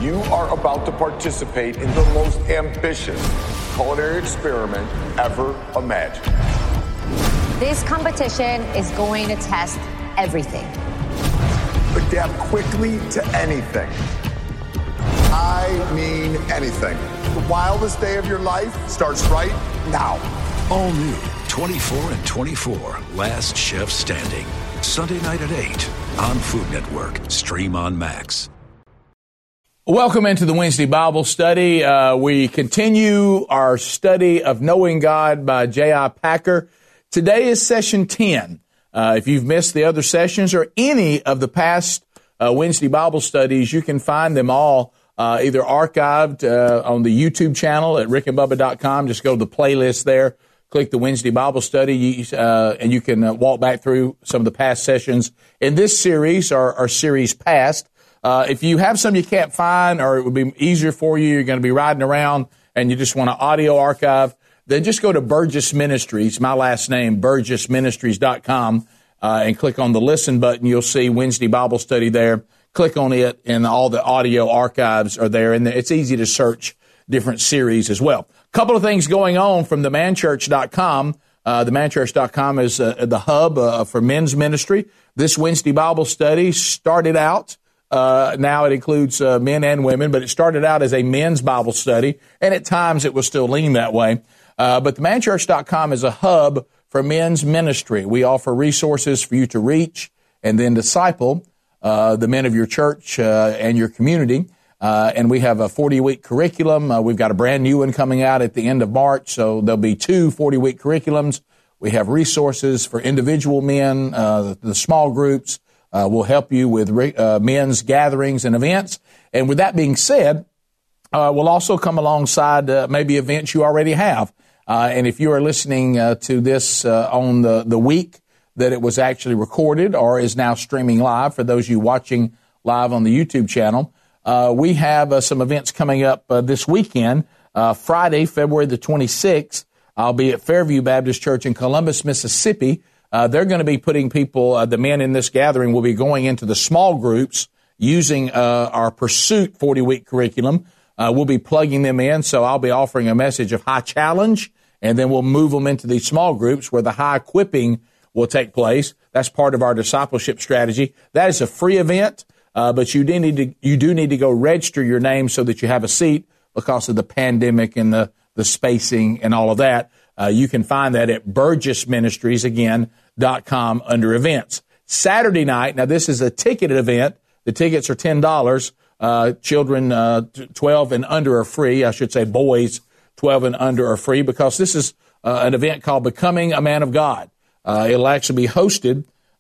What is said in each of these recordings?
You are about to participate in the most ambitious culinary experiment ever imagined. This competition is going to test everything. Adapt quickly to anything. I mean anything. The wildest day of your life starts right now. All new 24 and 24, Last Chef Standing. Sunday night at 8 on Food Network. Stream on Max. Welcome into the Wednesday Bible study. We continue our study of Knowing God by J.I. Packer. Today is session 10. If you've missed the other sessions or any of the past Wednesday Bible studies, you can find them all either archived on the YouTube channel at rickandbubba.com. Just go to the playlist there, click the Wednesday Bible study, and you can walk back through some of the past sessions in this series or series past. If you have some you can't find, or it would be easier for you, you're going to be riding around and you just want to audio archive, then just go to Burgess Ministries, my last name, burgessministries.com, and click on the listen button. You'll see Wednesday Bible study there. Click on it, and all the audio archives are there. And it's easy to search different series as well. A couple of things going on from themanchurch.com. Themanchurch.com is the hub for men's ministry. This Wednesday Bible study started out. Now it includes men and women, but it started out as a men's Bible study, and at times it was still leaning that way. But themanchurch.com is a hub for men's ministry. We offer resources for you to reach and then disciple the men of your church and your community. And we have a 40-week curriculum. We've got a brand new one coming out at the end of March, so there'll be 2 40-week curriculums. We have resources for individual men, the small groups. We'll help you with men's gatherings and events. And with that being said, we'll also come alongside maybe events you already have. And if you are listening to this on the week that it was actually recorded or is now streaming live, for those of you watching live on the YouTube channel, we have some events coming up this weekend. Friday, February the 26th, I'll be at Fairview Baptist Church in Columbus, Mississippi. They're going to be putting people, the men in this gathering will be going into the small groups using our Pursuit 40-week curriculum. We'll be plugging them in, so I'll be offering a message of high challenge, and then we'll move them into these small groups where the high equipping will take place. That's part of our discipleship strategy. That is a free event, but you do need to go register your name so that you have a seat because of the pandemic and the spacing and all of that. You can find that at burgessministries.com under events. Saturday night, now this is a ticketed event. The tickets are $10. Children 12 and under are free. I should say boys 12 and under are free, because this is an event called Becoming a Man of God. It'll actually be hosted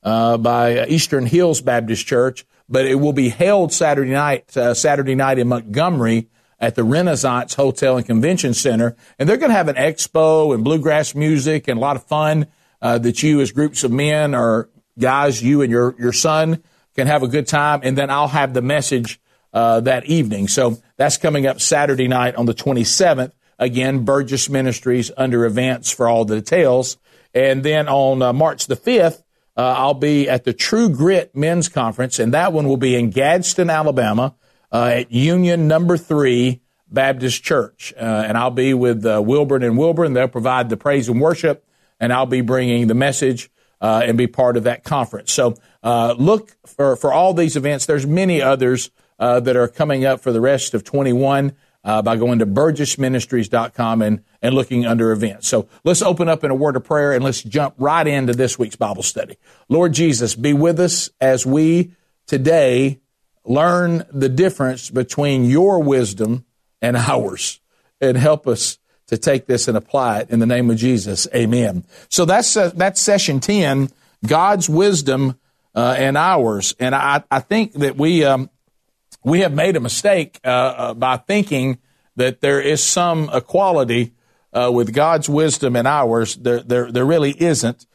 by Eastern Hills Baptist Church, but it will be held Saturday night in Montgomery at the Renaissance Hotel and Convention Center. And they're going to have an expo and bluegrass music and a lot of fun that you as groups of men or guys, you and your son can have a good time. And then I'll have the message that evening. So that's coming up Saturday night on the 27th. Again, Burgess Ministries under events for all the details. And then on March the 5th, I'll be at the True Grit Men's Conference, and that one will be in Gadsden, Alabama, at Union Number 3 Baptist Church. And I'll be with Wilburn and Wilburn. They'll provide the praise and worship, and I'll be bringing the message and be part of that conference. So look for all these events. There's many others that are coming up for the rest of 21 by going to burgessministries.com and looking under events. So let's open up in a word of prayer, and let's jump right into this week's Bible study. Lord Jesus, be with us as we today learn the difference between your wisdom and ours, and help us to take this and apply it in the name of Jesus. Amen. So that's session 10, God's wisdom and ours. And I think that we have made a mistake by thinking that there is some equality with God's wisdom and ours. There really isn't.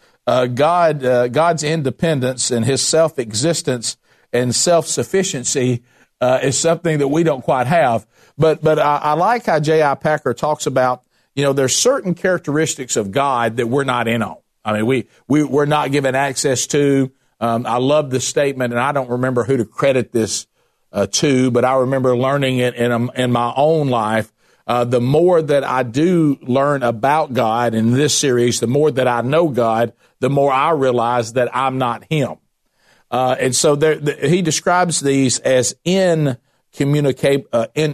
God's independence and his self-existence and self-sufficiency is something that we don't quite have. But I like how J.I. Packer talks about, there's certain characteristics of God that we're not in on. I mean, we're not given access to. I love this statement, and I don't remember who to credit this to, but I remember learning it in my own life. The more that I do learn about God in this series, the more that I know God, the more I realize that I'm not Him. And so he describes these as impossible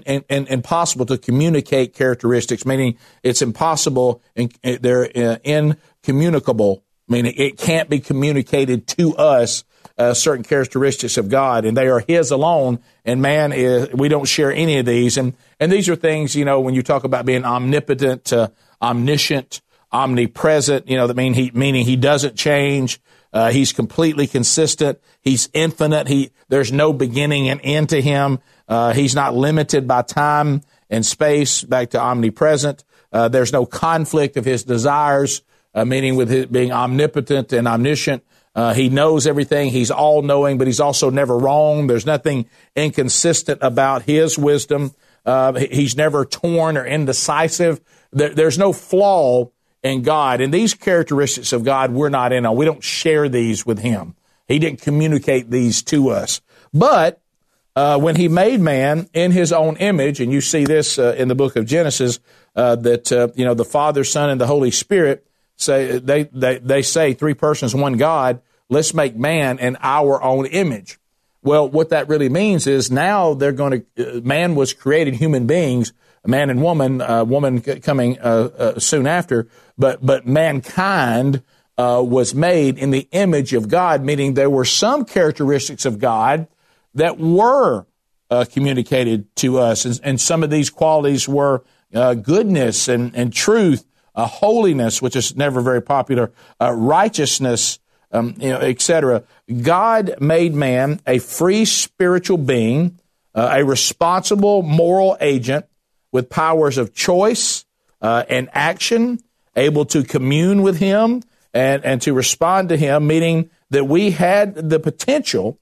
to communicate characteristics, meaning it's impossible, and they're incommunicable, meaning it can't be communicated to us, certain characteristics of God, and they are His alone, and we don't share any of these. And these are things, when you talk about being omnipotent, omniscient, omnipresent, that meaning He doesn't change. He's completely consistent. He's infinite. There's no beginning and end to Him. He's not limited by time and space, back to omnipresent. There's no conflict of His desires, meaning with His being omnipotent and omniscient. He knows everything. He's all-knowing, but He's also never wrong. There's nothing inconsistent about His wisdom. He's never torn or indecisive. There's no flaw in God. And these characteristics of God, we're not in on. We don't share these with Him. He didn't communicate these to us. But when He made man in His own image, and you see this in the book of Genesis, that the Father, Son, and the Holy Spirit say they say three persons, one God. Let's make man in our own image. Well, what that really means is now man was created, human beings, man and woman, woman coming soon after, but mankind was made in the image of God, meaning there were some characteristics of God that were communicated to us, and some of these qualities were goodness and truth, holiness, which is never very popular, righteousness, etc. God made man a free spiritual being, a responsible moral agent with powers of choice and action, able to commune with Him and to respond to Him, meaning that we had the potential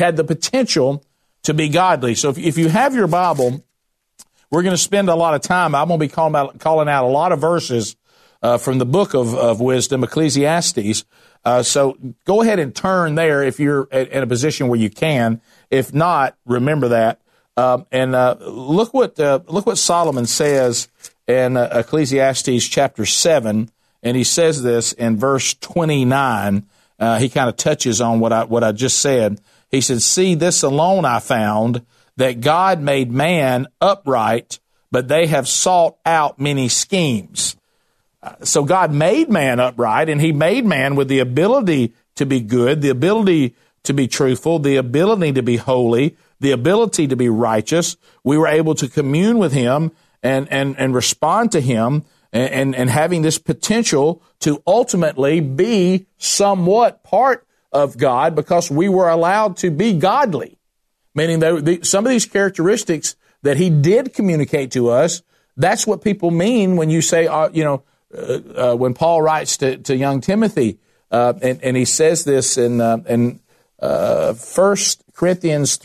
to be godly. So if you have your Bible, we're going to spend a lot of time. I'm going to be calling out a lot of verses from the book of wisdom, Ecclesiastes. So go ahead and turn there if you're in a position where you can. If not, remember that. And look what Solomon says in Ecclesiastes chapter 7, and he says this in verse 29. He kind of touches on what I just said. He said, "See, this alone I found, that God made man upright, but they have sought out many schemes." So God made man upright, and He made man with the ability to be good, the ability to be truthful, the ability to be holy, the ability to be righteous. We were able to commune with Him and respond to Him, and having this potential to ultimately be somewhat part of God because we were allowed to be godly. Meaning some of these characteristics that He did communicate to us, that's what people mean when you say, when Paul writes to young Timothy, and he says this in 1 Corinthians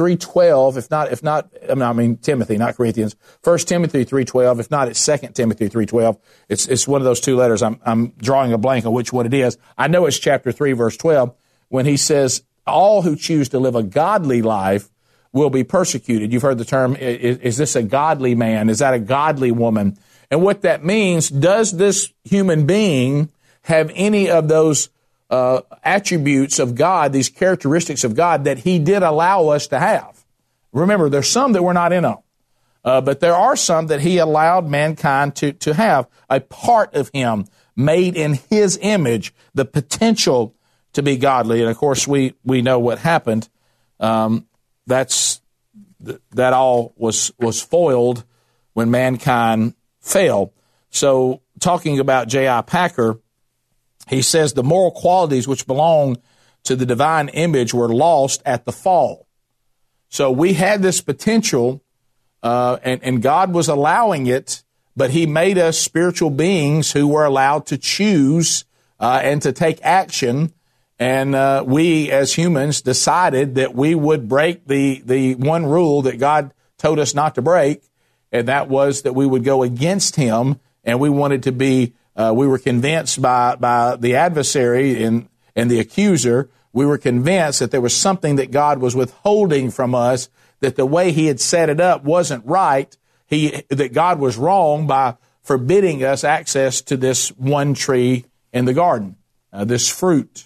3:12, Timothy, not Corinthians. 1 Timothy 3:12, if not, it's 2 Timothy 3:12. It's one of those two letters. I'm drawing a blank on which one it is. I know it's chapter 3, verse 12, when he says, all who choose to live a godly life will be persecuted. You've heard the term, is this a godly man? Is that a godly woman? And what that means, does this human being have any of those attributes of God, these characteristics of God that He did allow us to have? Remember, there's some that we're not in on, but there are some that He allowed mankind to have, a part of Him made in His image, the potential to be godly. And of course, we know what happened. That all was foiled when mankind fell. So talking about J.I. Packer, he says the moral qualities which belong to the divine image were lost at the fall. So we had this potential, and God was allowing it, but He made us spiritual beings who were allowed to choose and to take action. And we, as humans, decided that we would break the one rule that God told us not to break, and that was that we would go against Him, and we wanted to be, we were convinced by the adversary and the accuser, we were convinced that there was something that God was withholding from us that the way he had set it up wasn't right, that God was wrong by forbidding us access to this one tree in the garden, this fruit.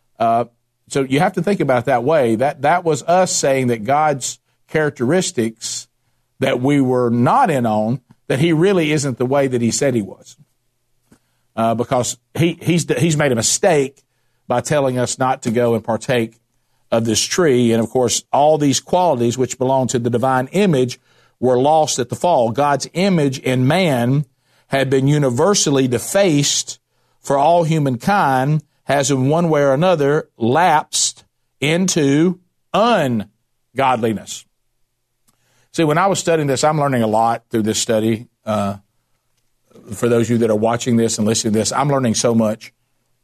So you have to think about it that way. That was us saying that God's characteristics that we were not in on, that he really isn't the way that he said he was. Because he's made a mistake by telling us not to go and partake of this tree. And, of course, all these qualities which belong to the divine image were lost at the fall. God's image in man had been universally defaced for all humankind, has in one way or another lapsed into ungodliness. See, when I was studying this, I'm learning a lot through this study. For those of you that are watching this and listening to this, I'm learning so much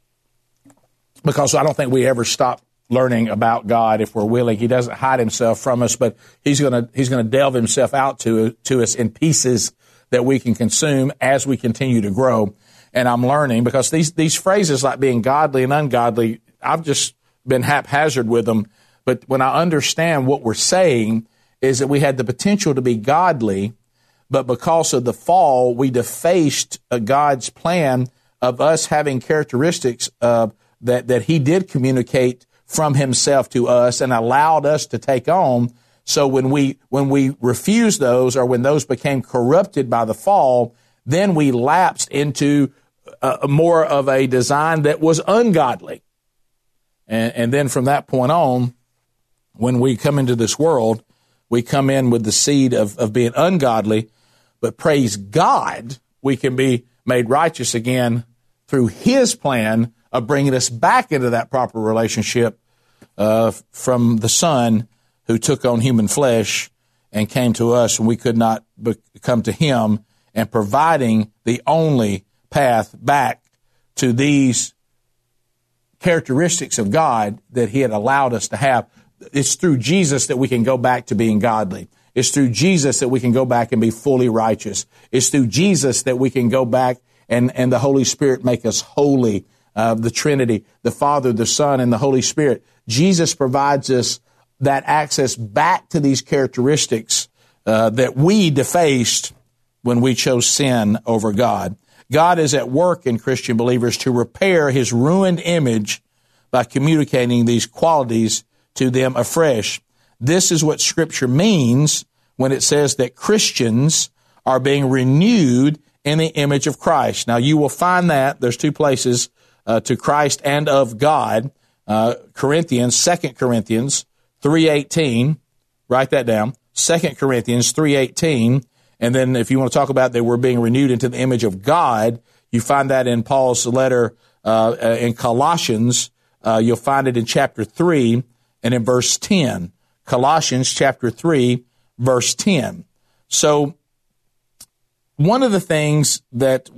because I don't think we ever stop learning about God if we're willing. He doesn't hide himself from us, but he's going to delve himself out to us in pieces that we can consume as we continue to grow. And I'm learning because these phrases like being godly and ungodly, I've just been haphazard with them. But when I understand what we're saying is that we had the potential to be godly, but because of the fall, we defaced God's plan of us having characteristics that he did communicate from himself to us and allowed us to take on. So when we refused those, or when those became corrupted by the fall, then we lapsed into more of a design that was ungodly. And then from that point on, when we come into this world, we come in with the seed of being ungodly, but praise God, we can be made righteous again through his plan of bringing us back into that proper relationship from the Son who took on human flesh and came to us when we could not come to him, and providing the only path back to these characteristics of God that he had allowed us to have. It's through Jesus that we can go back to being godly. It's through Jesus that we can go back and be fully righteous. It's through Jesus that we can go back and the Holy Spirit make us holy. The Trinity, the Father, the Son, and the Holy Spirit. Jesus provides us that access back to these characteristics that we defaced when we chose sin over God. God is at work in Christian believers to repair his ruined image by communicating these qualities to them afresh. This is what Scripture means when it says that Christians are being renewed in the image of Christ. Now, you will find that there's two places, to Christ and of God, 2 Corinthians 3:18. Write that down. 2 Corinthians 3:18. And then if you want to talk about that we're being renewed into the image of God, you find that in Paul's letter in Colossians. You'll find it in chapter 3 and in verse 10. Colossians chapter 3, verse 10. So one of the things that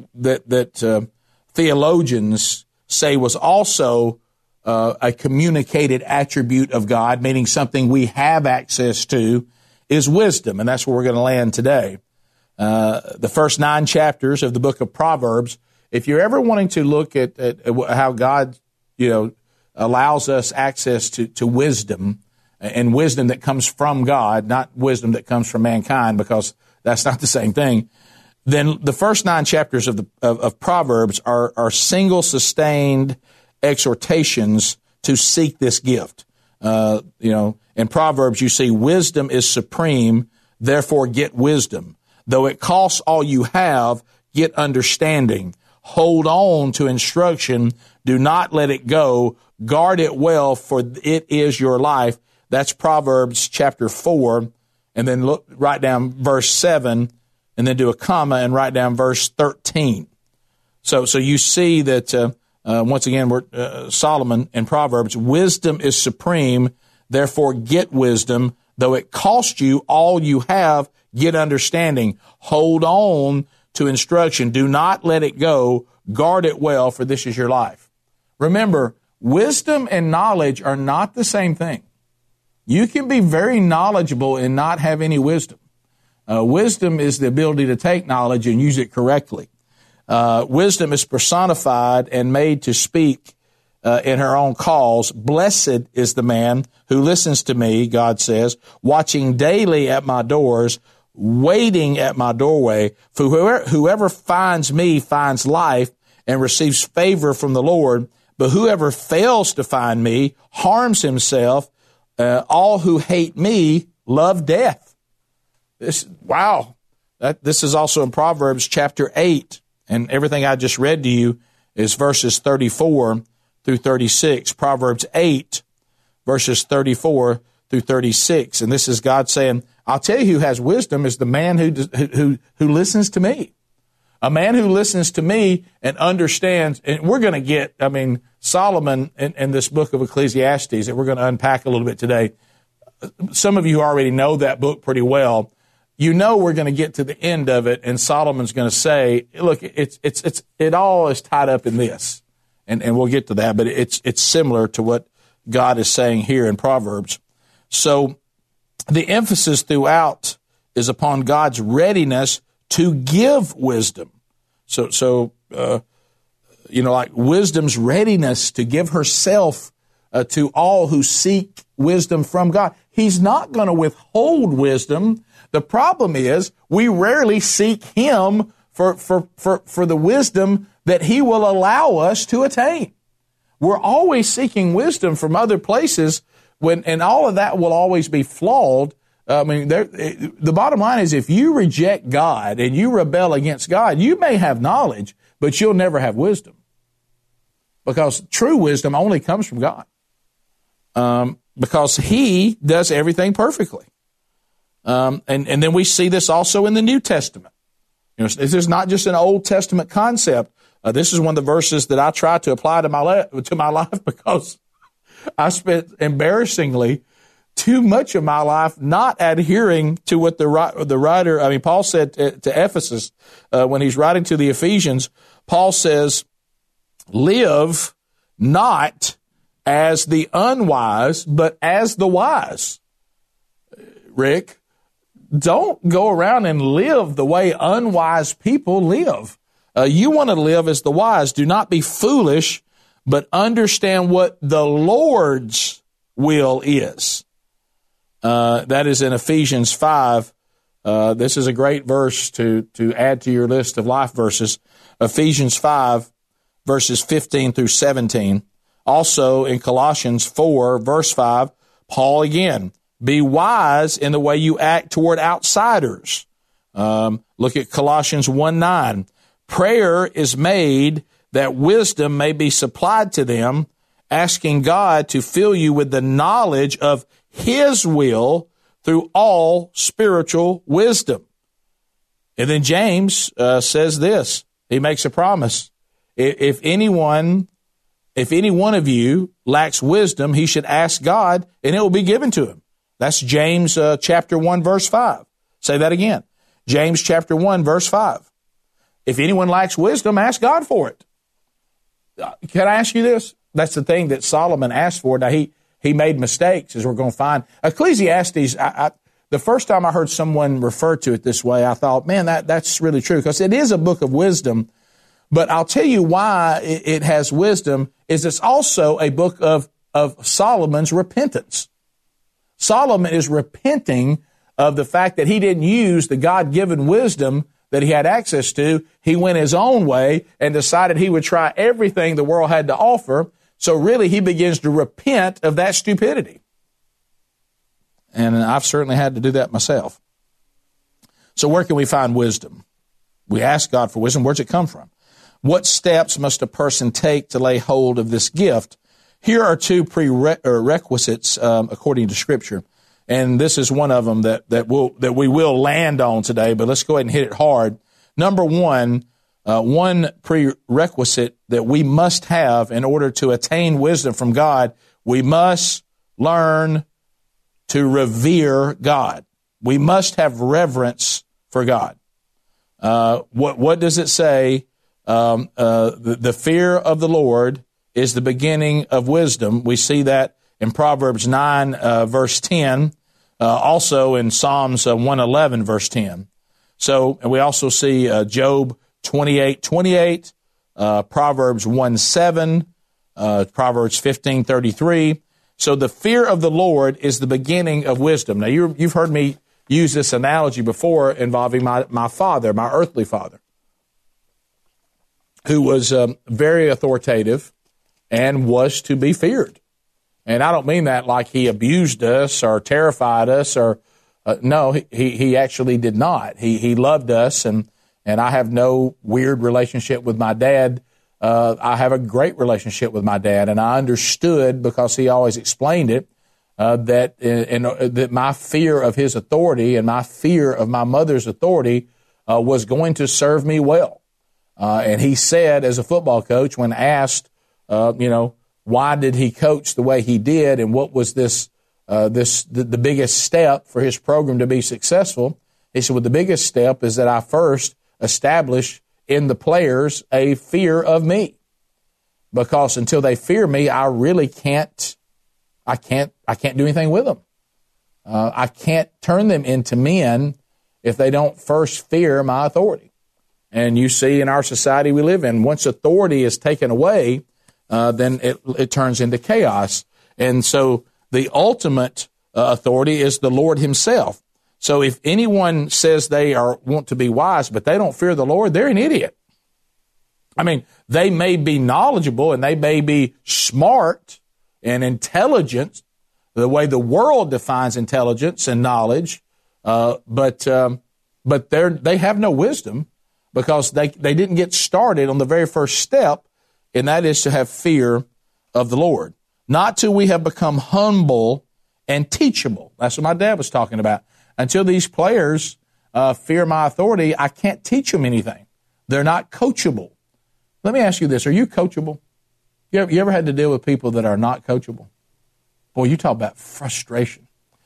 theologians say was also a communicated attribute of God, meaning something we have access to, is wisdom. And that's where we're going to land today. The first 9 chapters of the book of Proverbs, if you're ever wanting to look at how God, allows us access to wisdom, and wisdom that comes from God, not wisdom that comes from mankind, because that's not the same thing, then the first 9 chapters of Proverbs are single sustained exhortations to seek this gift. In Proverbs you see wisdom is supreme, therefore get wisdom. Though it costs all you have, get understanding. Hold on to instruction. Do not let it go. Guard it well, for it is your life. That's Proverbs chapter 4. And then write down verse 7. And then do a comma and write down verse 13. So you see that, once again, Solomon in Proverbs, wisdom is supreme, therefore get wisdom. Though it cost you all you have, get understanding. Hold on to instruction. Do not let it go. Guard it well, for this is your life. Remember, wisdom and knowledge are not the same thing. You can be very knowledgeable and not have any wisdom. Wisdom is the ability to take knowledge and use it correctly. Wisdom is personified and made to speak in her own cause. Blessed is the man who listens to me, God says, watching daily at my doors, waiting at my doorway. For whoever finds me finds life and receives favor from the Lord. But whoever fails to find me harms himself. All who hate me love death. This is also in Proverbs chapter 8. And everything I just read to you is verses 34 through 36. Proverbs 8, verses 34 through 36. And this is God saying, I'll tell you who has wisdom is the man who listens to me. A man who listens to me and understands, and we're going to get, Solomon in this book of Ecclesiastes that we're going to unpack a little bit today. Some of you already know that book pretty well. You know we're going to get to the end of it, and Solomon's going to say, look, it all is tied up in this. And we'll get to that, but it's similar to what God is saying here in Proverbs. So the emphasis throughout is upon God's readiness to give wisdom. So like wisdom's readiness to give herself to all who seek wisdom from God. He's not going to withhold wisdom. The problem is we rarely seek Him for the wisdom that He will allow us to attain. We're always seeking wisdom from other places, and all of that will always be flawed. The bottom line is if you reject God and you rebel against God, you may have knowledge, but you'll never have wisdom. Because true wisdom only comes from God. Because He does everything perfectly. And then we see this also in the New Testament. This is not just an Old Testament concept. This is one of the verses that I try to apply to my life because I spent embarrassingly too much of my life not adhering to what the writer, Paul said to Ephesus when he's writing to the Ephesians. Paul says, live not as the unwise, but as the wise. Rick, don't go around and live the way unwise people live. You want to live as the wise. Do not be foolish, but understand what the Lord's will is. That is in Ephesians 5. This is a great verse to add to your list of life verses. Ephesians 5, verses 15 through 17. Also in Colossians 4, verse 5, Paul again, be wise in the way you act toward outsiders. Look at Colossians 1:9. Prayer is made that wisdom may be supplied to them, asking God to fill you with the knowledge of His will through all spiritual wisdom. And then James says this. He makes a promise. If any one of you lacks wisdom, he should ask God, and it will be given to him. That's James chapter 1, verse 5. Say that again. James chapter 1, verse 5. If anyone lacks wisdom, ask God for it. Can I ask you this? That's the thing that Solomon asked for. Now, he made mistakes, as we're going to find. Ecclesiastes, the first time I heard someone refer to it this way, I thought, man, that's really true, because it is a book of wisdom. But I'll tell you why it has wisdom is it's also a book of Solomon's repentance. Solomon is repenting of the fact that he didn't use the God-given wisdom that he had access to. He went his own way and decided he would try everything the world had to offer. So really, he begins to repent of that stupidity. And I've certainly had to do that myself. So where can we find wisdom? We ask God for wisdom. Where's it come from? What steps must a person take to lay hold of this gift? Here are two prerequisites according to Scripture. And this is one of them that we will land on today, but let's go ahead and hit it hard. Number one prerequisite that we must have in order to attain wisdom from God, we must learn to revere God. We must have reverence for God. What does it say? The fear of the Lord is the beginning of wisdom. We see that in Proverbs 9, verse 10. Also in Psalms 111, verse 10. So, and we also see Job 28:28, Proverbs 1:7, Proverbs 15:33. So the fear of the Lord is the beginning of wisdom. Now, you've heard me use this analogy before involving my father, my earthly father, who was very authoritative and was to be feared. And I don't mean that like he abused us or terrified us or no, he actually did not. He loved us, and I have no weird relationship with my dad. I have a great relationship with my dad, and I understood, because he always explained it, that my fear of his authority and my fear of my mother's authority was going to serve me well. And he said, as a football coach, when asked, why did he coach the way he did, and what was the biggest step for his program to be successful, he said, well, the biggest step is that I first establish in the players a fear of me, because until they fear me, I really can't do anything with them. I can't turn them into men if they don't first fear my authority. And you see in our society we live in, once authority is taken away, then it turns into chaos. And so the ultimate authority is the Lord himself. So if anyone says they want to be wise, but they don't fear the Lord, they're an idiot. I mean, they may be knowledgeable and they may be smart and intelligent, the way the world defines intelligence and knowledge, but they have no wisdom, because they didn't get started on the very first step, and that is to have fear of the Lord. Not till we have become humble and teachable. That's what my dad was talking about. Until these players fear my authority, I can't teach them anything. They're not coachable. Let me ask you this. Are you coachable? You ever had to deal with people that are not coachable? Boy, you talk about frustration.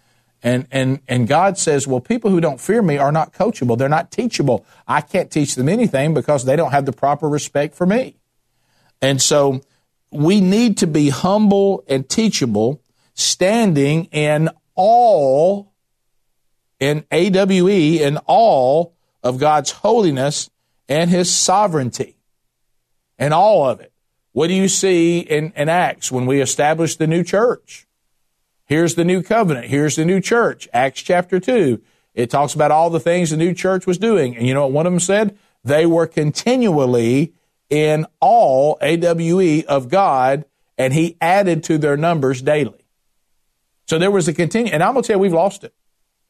And God says, well, people who don't fear me are not coachable. They're not teachable. I can't teach them anything because they don't have the proper respect for me. And so we need to be humble and teachable, standing in awe, in AWE, in awe of God's holiness and his sovereignty, and all of it. What do you see in Acts when we established the new church? Here's the new covenant. Here's the new church. Acts chapter 2. It talks about all the things the new church was doing. And you know what one of them said? They were continually in awe, AWE, of God, and he added to their numbers daily. So there was a and I'm going to tell you, we've lost it.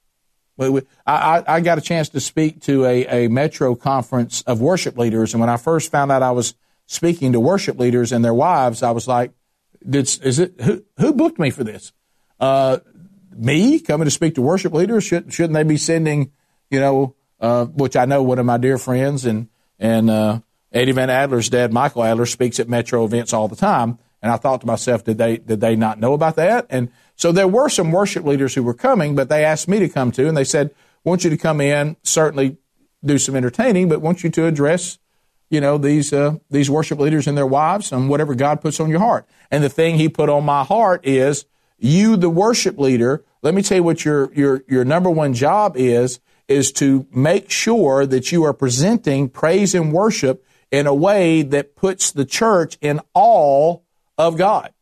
I got a chance to speak to a Metro conference of worship leaders, and when I first found out I was speaking to worship leaders and their wives, I was like, who booked me for this? Me coming to speak to worship leaders? Shouldn't they be sending, which I know one of my dear friends and Eddie Van Adler's dad, Michael Adler, speaks at Metro events all the time. And I thought to myself, did they not know about that? And so there were some worship leaders who were coming, but they asked me to come too, and they said, want you to come in, certainly do some entertaining, but want you to address, these worship leaders and their wives and whatever God puts on your heart. And the thing he put on my heart is, you, the worship leader, let me tell you what your number one job is to make sure that you are presenting praise and worship in a way that puts the church in awe of God.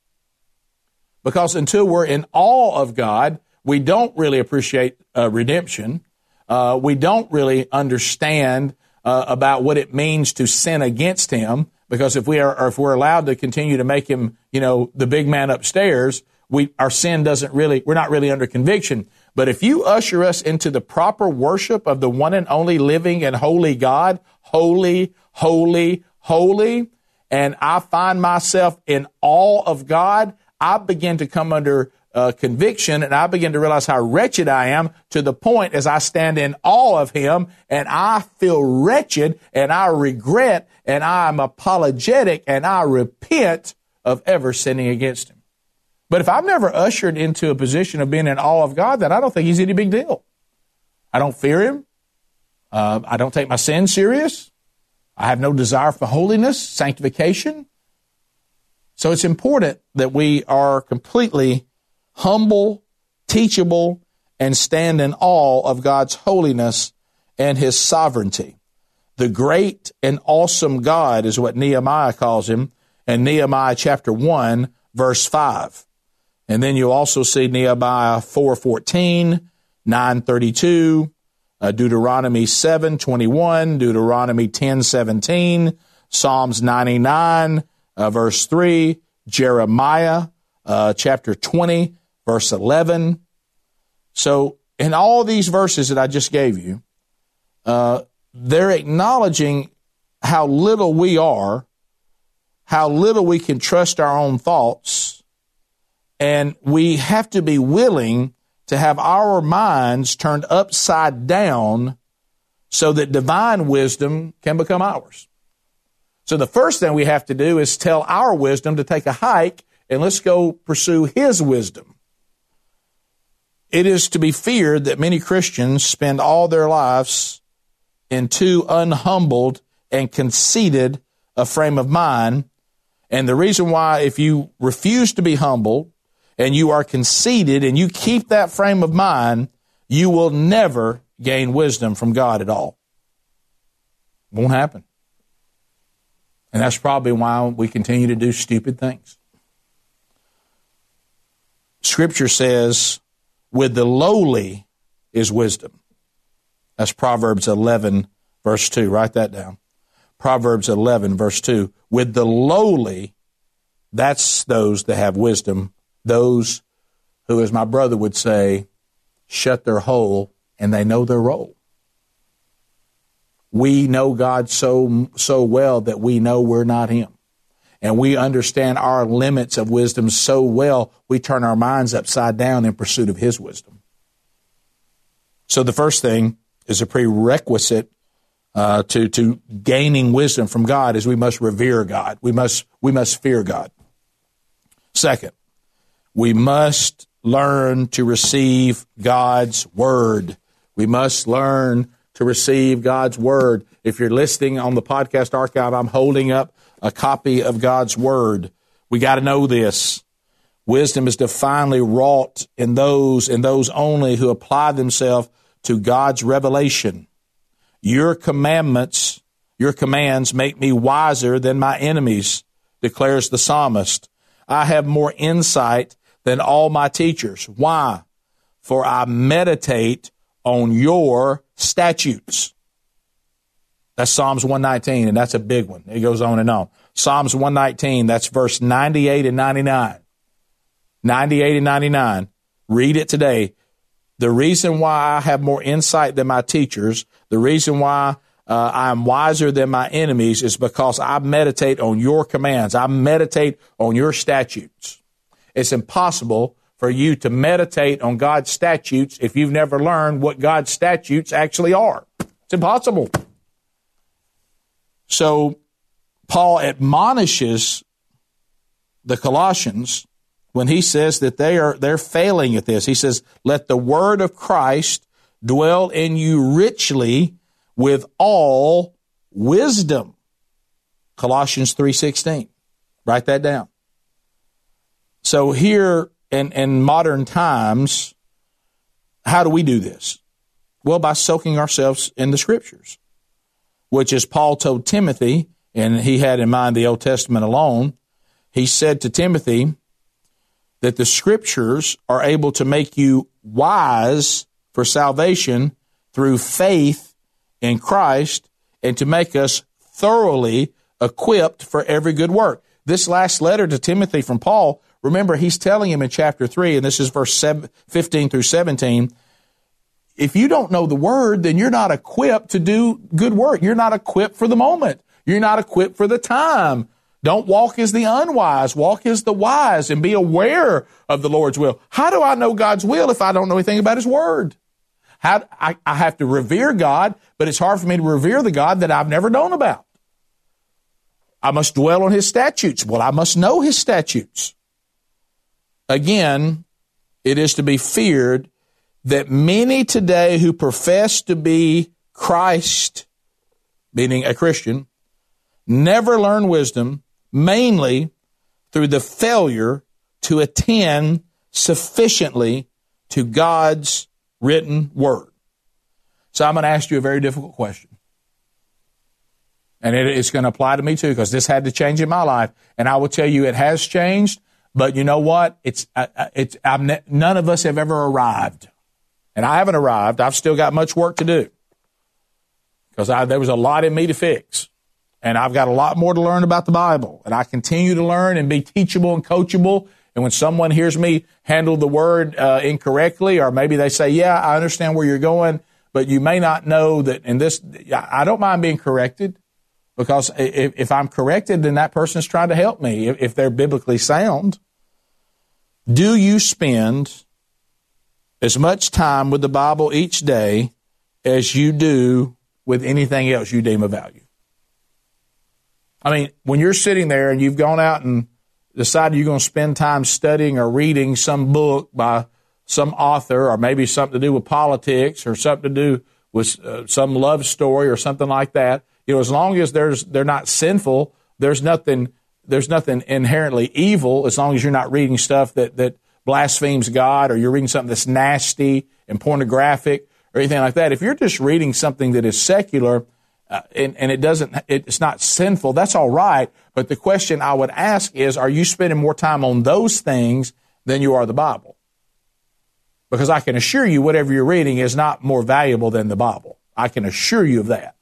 Because until we're in awe of God, we don't really appreciate redemption. We don't really understand about what it means to sin against him. Because if we're allowed to continue to make him, the big man upstairs, our sin we're not really under conviction. But if you usher us into the proper worship of the one and only living and holy God, holy, holy, holy, and I find myself in awe of God, I begin to come under conviction, and I begin to realize how wretched I am, to the point as I stand in awe of him, and I feel wretched, and I regret, and I'm apologetic, and I repent of ever sinning against him. But if I've never ushered into a position of being in awe of God, then I don't think he's any big deal. I don't fear him. I don't take my sin serious. I have no desire for holiness, sanctification. So it's important that we are completely humble, teachable, and stand in awe of God's holiness and his sovereignty. The great and awesome God is what Nehemiah calls him. and Nehemiah chapter 1, verse 5. And then you'll also see Nehemiah 4:14, 9:32, Deuteronomy 7:21, Deuteronomy 10:17, Psalms 99, verse 3, Jeremiah chapter 20, verse 11. So in all these verses that I just gave you, they're acknowledging how little we are, how little we can trust our own thoughts, and we have to be willing to have our minds turned upside down so that divine wisdom can become ours. So the first thing we have to do is tell our wisdom to take a hike and let's go pursue His wisdom. It is to be feared that many Christians spend all their lives in too unhumbled and conceited a frame of mind. And the reason why, if you refuse to be humble and you are conceited and you keep that frame of mind, you will never gain wisdom from God at all. Won't happen. And that's probably why we continue to do stupid things. Scripture says, with the lowly is wisdom. That's Proverbs 11, verse 2. Write that down. Proverbs 11, verse 2. With the lowly, that's those that have wisdom. Those who, as my brother would say, shut their hole and they know their role. We know God so well that we know we're not Him. And we understand our limits of wisdom so well, we turn our minds upside down in pursuit of His wisdom. So the first thing is a prerequisite to gaining wisdom from God is we must revere God. We must fear God. Second, we must learn to receive God's Word. We must learn to receive God's Word. If you're listening on the podcast archive, I'm holding up a copy of God's Word. We got to know this. Wisdom is divinely wrought in those only who apply themselves to God's revelation. Your commands make me wiser than my enemies, declares the psalmist. I have more insight than all my teachers. Why? For I meditate on your statutes. That's Psalms 119, and that's a big one. It goes on and on. Psalms 119, that's verse 98 and 99. 98 and 99. Read it today. The reason why I have more insight than my teachers, the reason why I am wiser than my enemies is because I meditate on your commands. I meditate on your statutes. It's impossible for you to meditate on God's statutes if you've never learned what God's statutes actually are. It's impossible. So Paul admonishes the Colossians when he says that they're failing at this. He says, let the word of Christ dwell in you richly with all wisdom. Colossians 3:16. Write that down. So here in modern times, how do we do this? Well, by soaking ourselves in the Scriptures, which as Paul told Timothy, and he had in mind the Old Testament alone, he said to Timothy that the Scriptures are able to make you wise for salvation through faith in Christ and to make us thoroughly equipped for every good work. This last letter to Timothy from Paul, remember, he's telling him in chapter 3, and this is verse 15 through 17, if you don't know the Word, then you're not equipped to do good work. You're not equipped for the moment. You're not equipped for the time. Don't walk as the unwise. Walk as the wise and be aware of the Lord's will. How do I know God's will if I don't know anything about His Word? I have to revere God, but it's hard for me to revere the God that I've never known about. I must dwell on His statutes. Well, I must know His statutes. Again, it is to be feared that many today who profess to be Christ, meaning a Christian, never learn wisdom, mainly through the failure to attend sufficiently to God's written Word. So I'm going to ask you a very difficult question. And it's going to apply to me too, because this had to change in my life. And I will tell you it has changed. But you know what? None of us have ever arrived. And I haven't arrived. I've still got much work to do, because there was a lot in me to fix. And I've got a lot more to learn about the Bible. And I continue to learn and be teachable and coachable. And when someone hears me handle the word incorrectly, or maybe they say, yeah, I understand where you're going, but you may not know that in this, I don't mind being corrected, because if I'm corrected, then that person is trying to help me if they're biblically sound. Do you spend as much time with the Bible each day as you do with anything else you deem of value? I mean, when you're sitting there and you've gone out and decided you're going to spend time studying or reading some book by some author, or maybe something to do with politics, or something to do with some love story or something like that, as long as they're not sinful, there's nothing inherently evil, as long as you're not reading stuff that blasphemes God, or you're reading something that's nasty and pornographic or anything like that. If you're just reading something that is secular, and it's not sinful, that's all right. But the question I would ask is, are you spending more time on those things than you are the Bible? Because I can assure you, whatever you're reading is not more valuable than the Bible. I can assure you of that.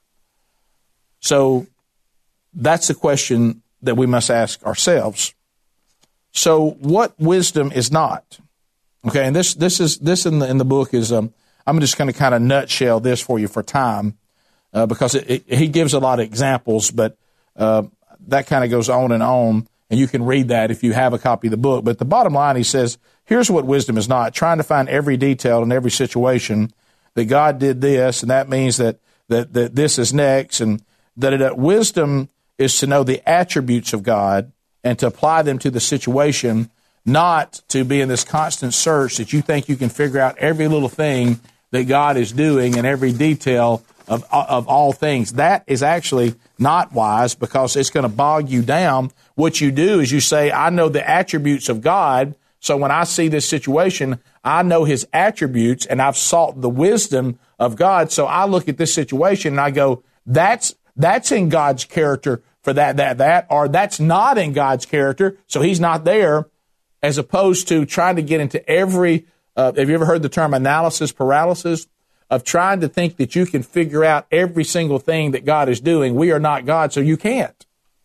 So that's the question that we must ask ourselves. So what wisdom is not? Okay, and this in the book is I'm just going to kind of nutshell this for you for time. Because he gives a lot of examples, but that kind of goes on, and you can read that if you have a copy of the book. But the bottom line, he says, here's what wisdom is not: trying to find every detail in every situation, that God did this, and that means that this is next, and that wisdom is to know the attributes of God and to apply them to the situation, not to be in this constant search that you think you can figure out every little thing that God is doing and every detail of all things. That is actually not wise, because it's going to bog you down. What you do is you say, I know the attributes of God, so when I see this situation, I know his attributes, and I've sought the wisdom of God. So I look at this situation and I go, that's in God's character for that, or that's not in God's character, so he's not there, as opposed to trying to get into every, have you ever heard the term analysis paralysis? Of trying to think that you can figure out every single thing that God is doing. We are not God, so you can't.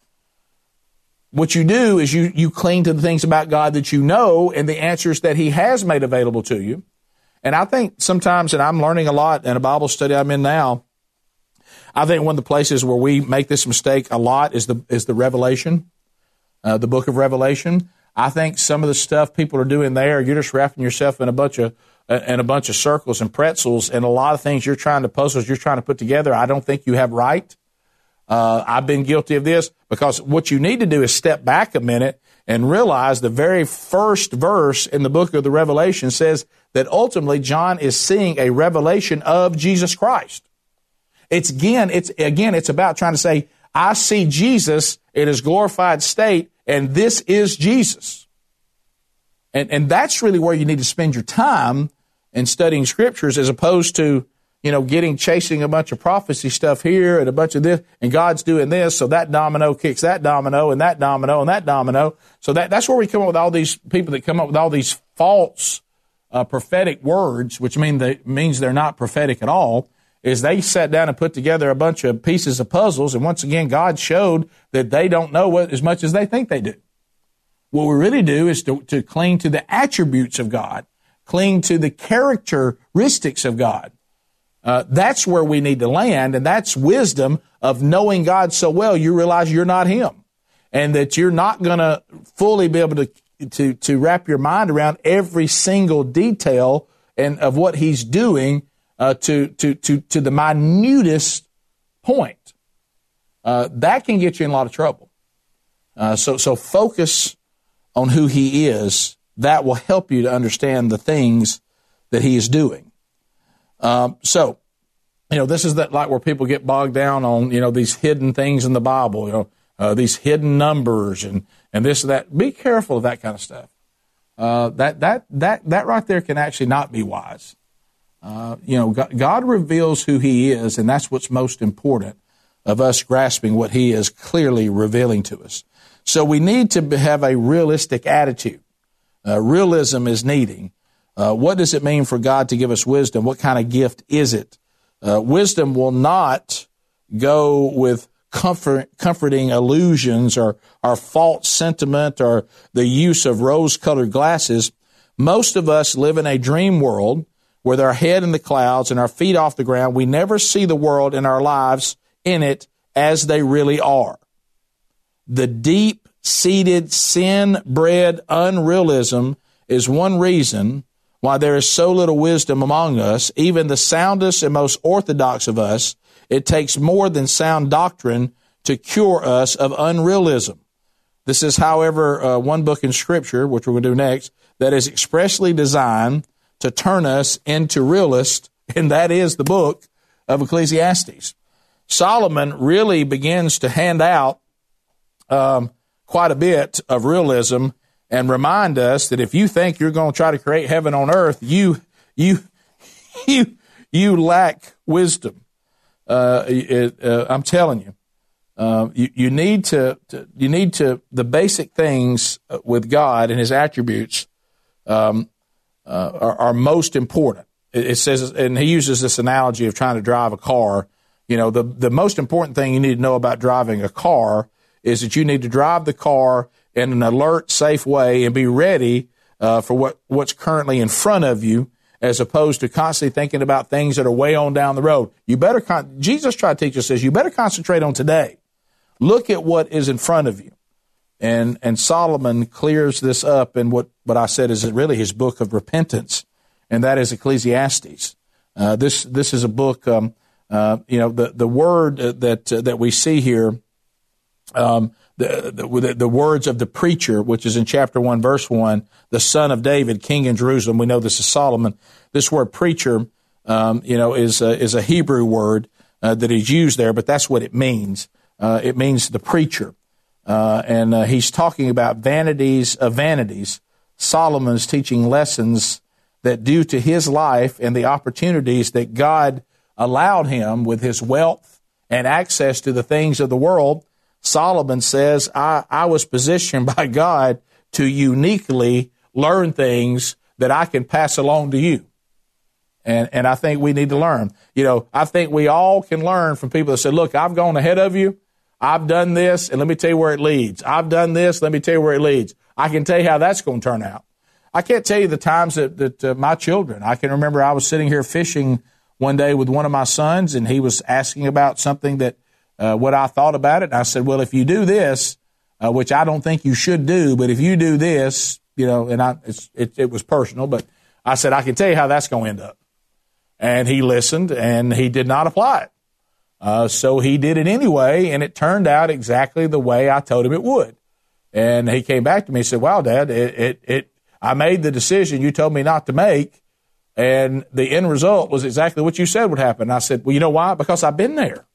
What you do is you cling to the things about God that you know, and the answers that he has made available to you. And I think sometimes, and I'm learning a lot in a Bible study I'm in now, I think one of the places where we make this mistake a lot is the Revelation, the book of Revelation. I think some of the stuff people are doing there, you're just wrapping yourself in a bunch of circles and pretzels, and a lot of things you're trying to put together, I don't think you have right. I've been guilty of this, because what you need to do is step back a minute and realize the very first verse in the book of the Revelation says that ultimately John is seeing a revelation of Jesus Christ. It's about trying to say, I see Jesus in his glorified state, and this is Jesus. And that's really where you need to spend your time in studying scriptures, as opposed to, chasing a bunch of prophecy stuff here and a bunch of this, and God's doing this, so that domino kicks that domino and that domino and that domino. So that's where we come up with all these people that come up with all these false prophetic words, which means they're not prophetic at all, is they sat down and put together a bunch of pieces of puzzles, and once again, God showed that they don't know as much as they think they do. What we really do is to cling to the attributes of God, cling to the characteristics of God. That's where we need to land, and that's wisdom of knowing God so well you realize you're not him, and that you're not going to fully be able to wrap your mind around every single detail and of what he's doing to the minutest point. That can get you in a lot of trouble. So focus on who he is. That will help you to understand the things that he is doing. This is like where people get bogged down on, these hidden things in the Bible, these hidden numbers and this and that. Be careful of that kind of stuff. That right there can actually not be wise. God reveals who he is, and that's what's most important. of us grasping what he is clearly revealing to us. So we need to have a realistic attitude. Realism is needing. What does it mean for God to give us wisdom? What kind of gift is it? Wisdom will not go with comforting illusions or false sentiment or the use of rose-colored glasses. Most of us live in a dream world with our head in the clouds and our feet off the ground. We never see the world and our lives in it as they really are. The deep-seated, sin-bred unrealism is one reason why there is so little wisdom among us. Even the soundest and most orthodox of us, it takes more than sound doctrine to cure us of unrealism. This is, however, one book in Scripture, which we're going to do next, that is expressly designed to turn us into realists, and that is the book of Ecclesiastes. Solomon really begins to hand out quite a bit of realism and remind us that if you think you're going to try to create heaven on earth, you lack wisdom. I'm telling you, you need to the basic things with God and His attributes are most important. It says, and he uses this analogy of trying to drive a car. You know, the most important thing you need to know about driving a car is that you need to drive the car in an alert, safe way and be ready for what's currently in front of you, as opposed to constantly thinking about things that are way on down the road. You better Jesus tried to teach us this. You better concentrate on today. Look at what is in front of you. And Solomon clears this up in what I said is really his book of repentance, and that is Ecclesiastes. This is a book. The word that we see here, the words of the preacher, which is in chapter 1, verse 1, the son of David, king in Jerusalem. We know this is Solomon. This word preacher, is a Hebrew word that is used there, but that's what it means. It means the preacher. And he's talking about vanities of vanities. Solomon's teaching lessons that due to his life and the opportunities that God allowed him with his wealth and access to the things of the world, Solomon says, I was positioned by God to uniquely learn things that I can pass along to you. And I think we need to learn. I think we all can learn from people that say, look, I've gone ahead of you. I've done this, and let me tell you where it leads. I've done this, let me tell you where it leads. I can tell you how that's going to turn out. I can't tell you the times that my children, I can remember I was sitting here fishing one day with one of my sons, and he was asking about something that, what I thought about it. And I said, well, if you do this, which I don't think you should do, but if you do this, and it was personal, but I said, I can tell you how that's going to end up. And he listened, and he did not apply it. So he did it anyway, and it turned out exactly the way I told him it would. And he came back to me and said, wow, Dad, I made the decision you told me not to make, and the end result was exactly what you said would happen. And I said, well, you know why? Because I've been there.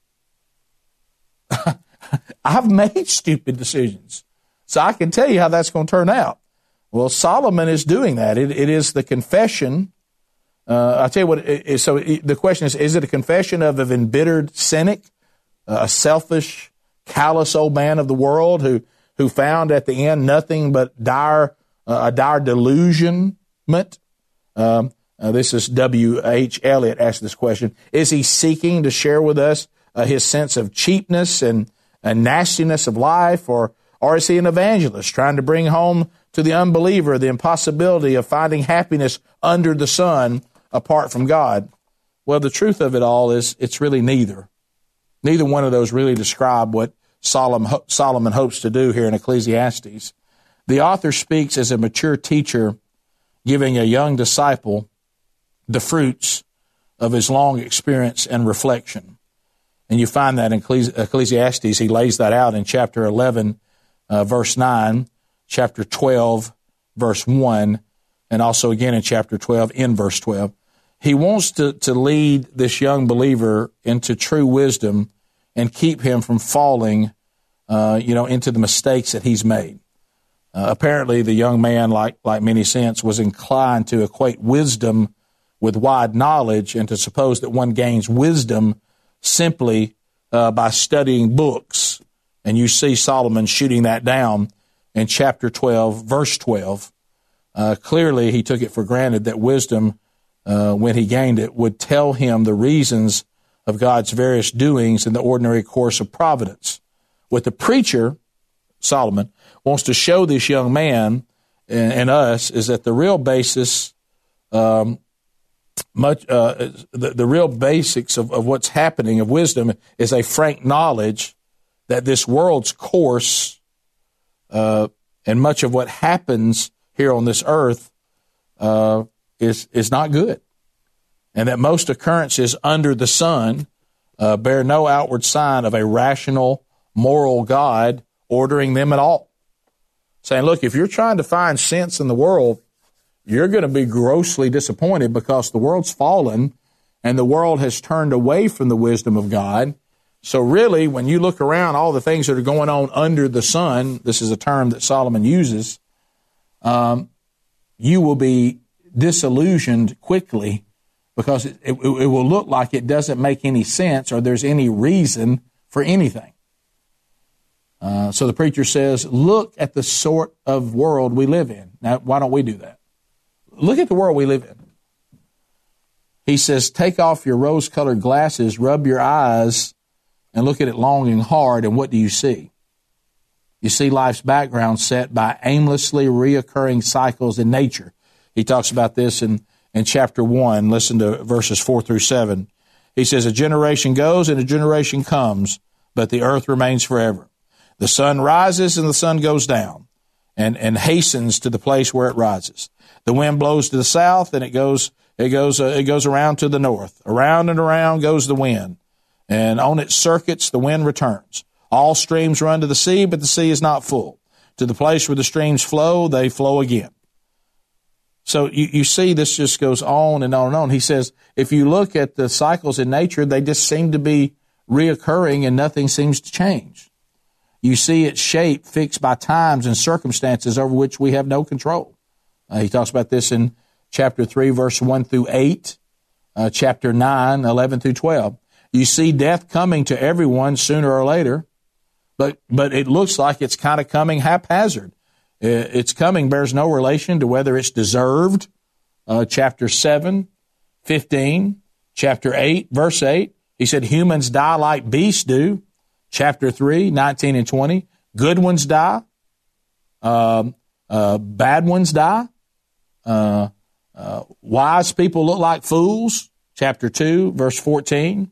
I've made stupid decisions. So I can tell you how that's going to turn out. Well, Solomon is doing that. It is the confession. I'll tell you what it is. So the question is it a confession of an embittered cynic, a selfish, callous old man of the world who found at the end nothing but a dire delusionment? This is W.H. Eliot asked this question. Is he seeking to share with us his sense of cheapness and nastiness of life, or is he an evangelist trying to bring home to the unbeliever the impossibility of finding happiness under the sun apart from God? Well, the truth of it all is it's really neither. Neither one of those really describe what Solomon hopes to do here in Ecclesiastes. The author speaks as a mature teacher giving a young disciple the fruits of his long experience and reflection. And you find that in Ecclesiastes. He lays that out in chapter 11, verse 9, chapter 12, verse 1, and also again in chapter 12, in verse 12. He wants to lead this young believer into true wisdom and keep him from falling, into the mistakes that he's made. Apparently, the young man, like many since, was inclined to equate wisdom with wide knowledge and to suppose that one gains wisdom simply by studying books. And you see Solomon shooting that down in chapter 12, verse 12. Clearly, he took it for granted that wisdom, when he gained it, would tell him the reasons of God's various doings in the ordinary course of providence. What the preacher, Solomon, wants to show this young man and us is that the real basis, the real basics of what's happening, of wisdom, is a frank knowledge that this world's course and much of what happens here on this earth is not good, and that most occurrences under the sun bear no outward sign of a rational, moral God ordering them at all. Saying, look, if you're trying to find sense in the world, you're going to be grossly disappointed because the world's fallen and the world has turned away from the wisdom of God. So really, when you look around, all the things that are going on under the sun, this is a term that Solomon uses, you will be disillusioned quickly because it will look like it doesn't make any sense or there's any reason for anything. So the preacher says, look at the sort of world we live in. Now, why don't we do that? Look at the world we live in. He says, take off your rose-colored glasses, rub your eyes, and look at it long and hard, and what do you see? You see life's background set by aimlessly reoccurring cycles in nature. He talks about this in chapter 1. Listen to verses 4 through 7. He says, a generation goes and a generation comes, but the earth remains forever. The sun rises and the sun goes down and hastens to the place where it rises. The wind blows to the south and it goes around to the north. Around and around goes the wind. And on its circuits, the wind returns. All streams run to the sea, but the sea is not full. To the place where the streams flow, they flow again. So you see this just goes on and on and on. He says, if you look at the cycles in nature, they just seem to be reoccurring and nothing seems to change. You see its shape fixed by times and circumstances over which we have no control. He talks about this in chapter 3, verse 1 through 8, chapter 9, 11 through 12. You see death coming to everyone sooner or later, but it looks like it's kind of coming haphazard. Its coming bears no relation to whether it's deserved. Chapter 7, 15, chapter 8, verse 8. He said humans die like beasts do. Chapter 3, 19 and 20. Good ones die. Bad ones die. Wise people look like fools. Chapter 2, verse 14,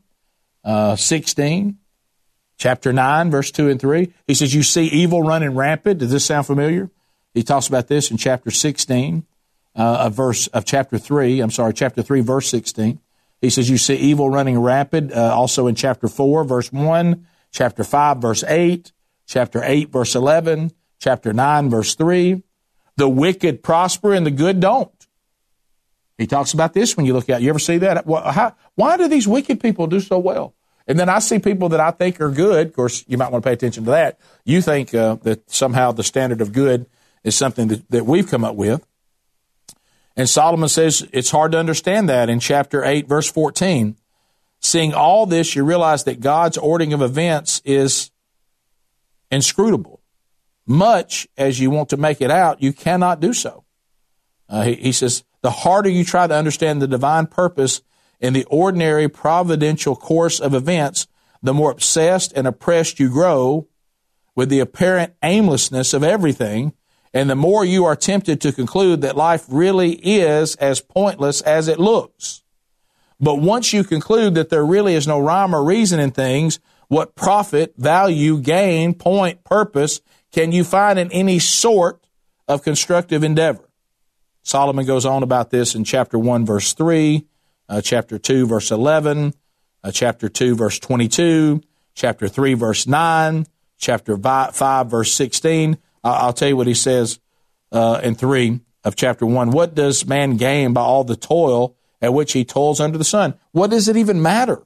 16. Chapter 9, verse 2 and 3. He says, you see evil running rampant. Does this sound familiar? He talks about this in chapter 16 chapter 3, verse 16. He says, you see evil running rampant. Also in chapter 4, verse 1, chapter 5, verse 8, chapter 8, verse 11, chapter 9, verse 3. The wicked prosper and the good don't. He talks about this when you look at it. You ever see that? Why do these wicked people do so well? And then I see people that I think are good. Of course, you might want to pay attention to that. You think that somehow the standard of good is something that we've come up with. And Solomon says it's hard to understand that in chapter 8, verse 14. Seeing all this, you realize that God's ordering of events is inscrutable. Much as you want to make it out, you cannot do so. He says, the harder you try to understand the divine purpose in the ordinary providential course of events, the more obsessed and oppressed you grow with the apparent aimlessness of everything, and the more you are tempted to conclude that life really is as pointless as it looks. But once you conclude that there really is no rhyme or reason in things, what profit, value, gain, point, purpose can you find in any sort of constructive endeavor? Solomon goes on about this in chapter 1, verse 3, chapter 2, verse 11, chapter 2, verse 22, chapter 3, verse 9, chapter 5, verse 16. I'll tell you what he says in 3 of chapter 1. What does man gain by all the toil at which he toils under the sun? What does it even matter?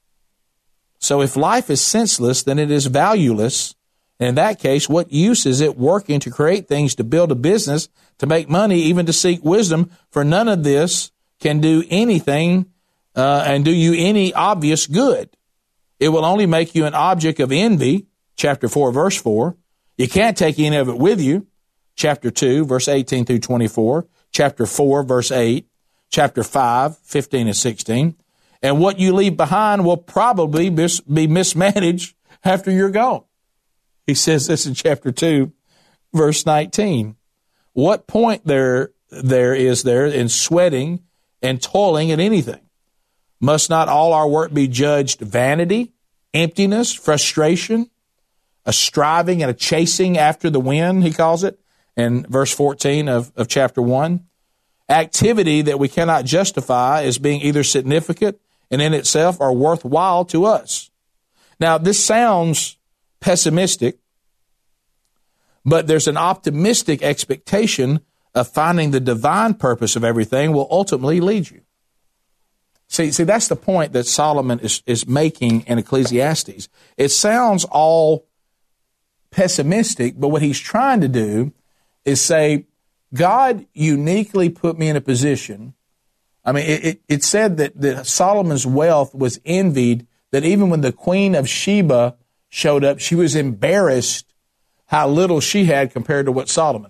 So if life is senseless, then it is valueless. And in that case, what use is it working to create things, to build a business, to make money, even to seek wisdom? For none of this can do anything and do you any obvious good. It will only make you an object of envy, chapter 4, verse 4. You can't take any of it with you, chapter 2, verse 18 through 24, chapter 4, verse 8, chapter 5, 15 and 16. And what you leave behind will probably be mismanaged after you're gone. He says this in chapter 2, verse 19. What point there is there in sweating and toiling at anything? Must not all our work be judged vanity, emptiness, frustration, a striving and a chasing after the wind, he calls it, in verse 14 of chapter 1. Activity that we cannot justify as being either significant and in itself or worthwhile to us. Now, this sounds pessimistic, but there's an optimistic expectation of finding the divine purpose of everything will ultimately lead you. See, that's the point that Solomon is making in Ecclesiastes. It sounds all pessimistic, but what he's trying to do is say, God uniquely put me in a position. I mean, it said that Solomon's wealth was envied, that even when the queen of Sheba showed up, she was embarrassed how little she had compared to what Solomon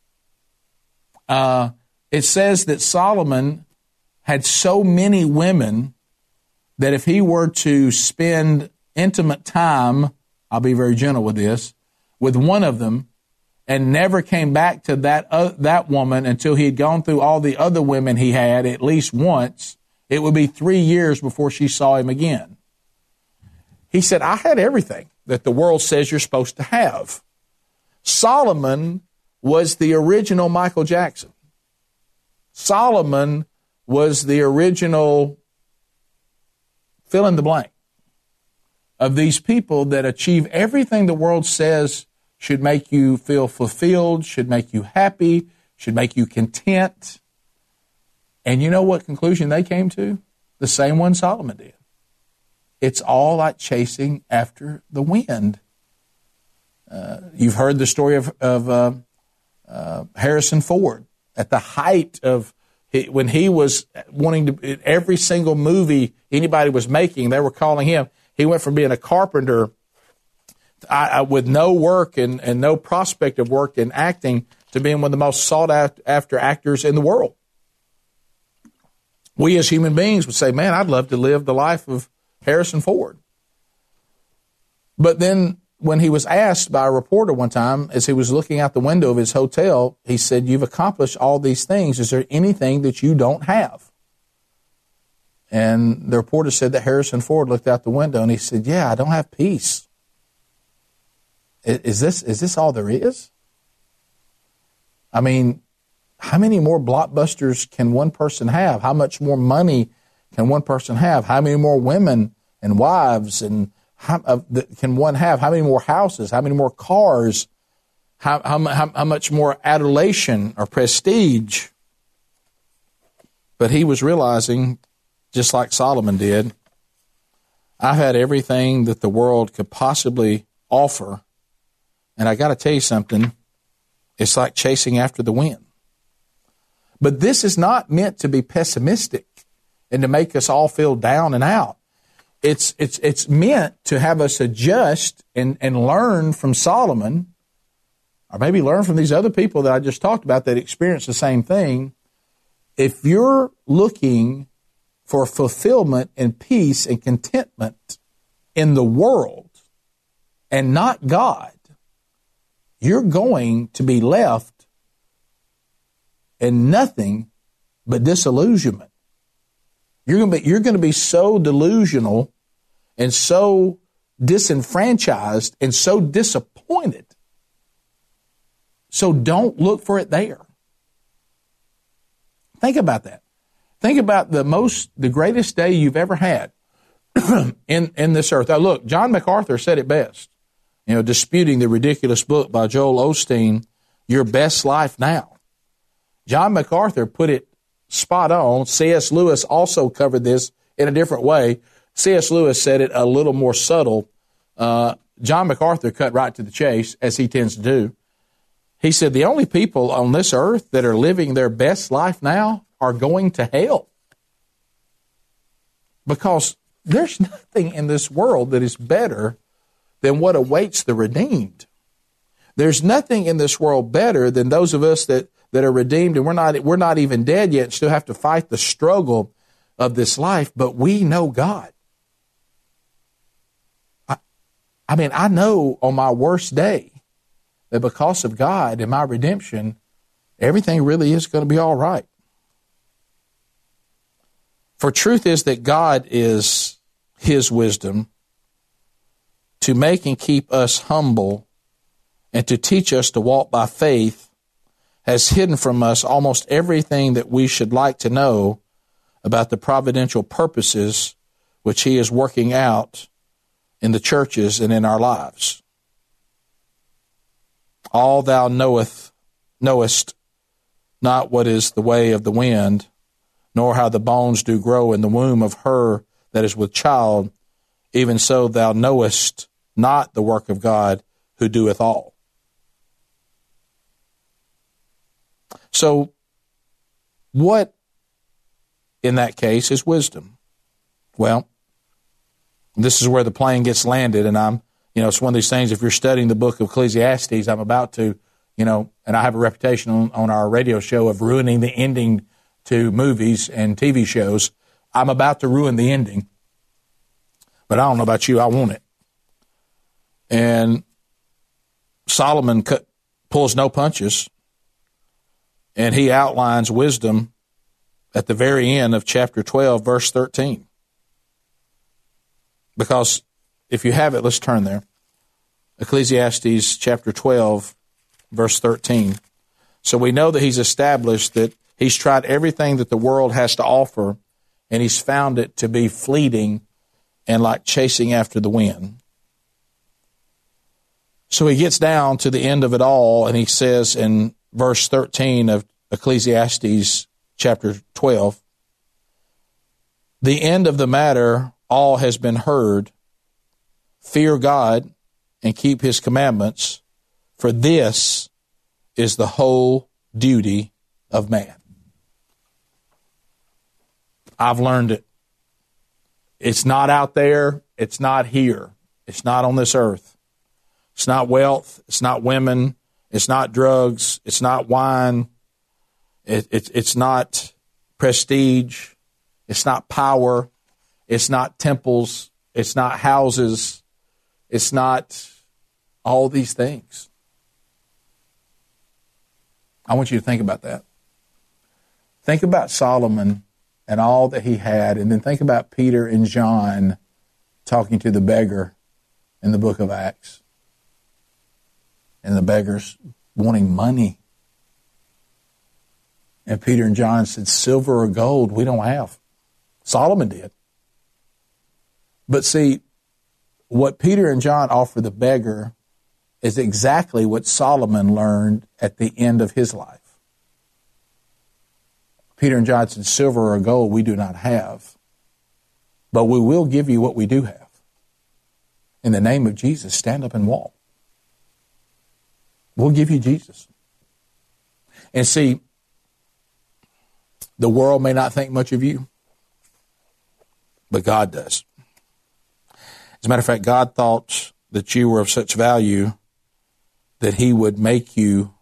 had. It says that Solomon had so many women that if he were to spend intimate time, I'll be very gentle with this, with one of them, and never came back to that woman until he had gone through all the other women he had at least once, it would be 3 years before she saw him again. He said, I had everything that the world says you're supposed to have. Solomon was the original Michael Jackson. Solomon was the original fill in the blank of these people that achieve everything the world says should make you feel fulfilled, should make you happy, should make you content. And you know what conclusion they came to? The same one Solomon did. It's all like chasing after the wind. You've heard the story of Harrison Ford at the height of when he was wanting to, every single movie anybody was making, they were calling him. He went from being a carpenter with no work and no prospect of work in acting to being one of the most sought after actors in the world. We as human beings would say, man, I'd love to live the life of Harrison Ford. But then when he was asked by a reporter one time, as he was looking out the window of his hotel, he said, you've accomplished all these things. Is there anything that you don't have? And the reporter said that Harrison Ford looked out the window and he said, yeah, I don't have peace. Is this all there is? I mean, how many more blockbusters can one person have? How much more money can one person have? How many more women and wives and can one have? How many more houses? How many more cars? How much more adulation or prestige? But he was realizing, just like Solomon did, I've had everything that the world could possibly offer, and I got to tell you something, it's like chasing after the wind. But this is not meant to be pessimistic and to make us all feel down and out. It's meant to have us adjust and learn from Solomon, or maybe learn from these other people that I just talked about that experienced the same thing. If you're looking for fulfillment and peace and contentment in the world and not God, you're going to be left in nothing but disillusionment. You're going to be so delusional and so disenfranchised and so disappointed. So don't look for it there. Think about that. Think about the greatest day you've ever had in this earth. Now look, John MacArthur said it best, disputing the ridiculous book by Joel Osteen, Your Best Life Now. John MacArthur put it spot on. C.S. Lewis also covered this in a different way. C.S. Lewis said it a little more subtle. John MacArthur cut right to the chase, as he tends to do. He said the only people on this earth that are living their best life now are going to hell. Because There's nothing in this world that is better than what awaits the redeemed. There's nothing in this world better than those of us that are redeemed, and we're not even dead yet and still have to fight the struggle of this life, but we know God. I mean, I know on my worst day that because of God and my redemption, everything really is going to be all right. For truth is that God is His wisdom to make and keep us humble and to teach us to walk by faith, has hidden from us almost everything that we should like to know about the providential purposes which He is working out in the churches and in our lives. All thou knowest not what is the way of the wind, nor how the bones do grow in the womb of her that is with child, even so thou knowest not the work of God who doeth all. So, what in that case is wisdom? Well, this is where the plane gets landed, and it's one of these things, if you're studying the book of Ecclesiastes, I'm about to, and I have a reputation on our radio show of ruining the ending to movies and TV shows. I'm about to ruin the ending, but I don't know about you, I want it. And Solomon pulls no punches, and he outlines wisdom at the very end of chapter 12, verse 13. Because if you have it, let's turn there. Ecclesiastes chapter 12, verse 13. So we know that he's established that he's tried everything that the world has to offer, and he's found it to be fleeting and like chasing after the wind. So he gets down to the end of it all, and he says in verse 13 of Ecclesiastes chapter 12, the end of the matter all has been heard. Fear God and keep His commandments, for this is the whole duty of man. I've learned it. It's not out there. It's not here. It's not on this earth. It's not wealth. It's not women. It's not drugs. It's not wine. It's not prestige. It's not power. It's not temples. It's not houses. It's not all these things. I want you to think about that. Think about Solomon and all that he had, and then think about Peter and John talking to the beggar in the book of Acts. And the beggar's wanting money. And Peter and John said, silver or gold we don't have. Solomon did. But see, what Peter and John offer the beggar is exactly what Solomon learned at the end of his life. Peter and John said, silver or gold we do not have, but we will give you what we do have. In the name of Jesus, stand up and walk. We'll give you Jesus. And see, the world may not think much of you, but God does. As a matter of fact, God thought that you were of such value that He would make you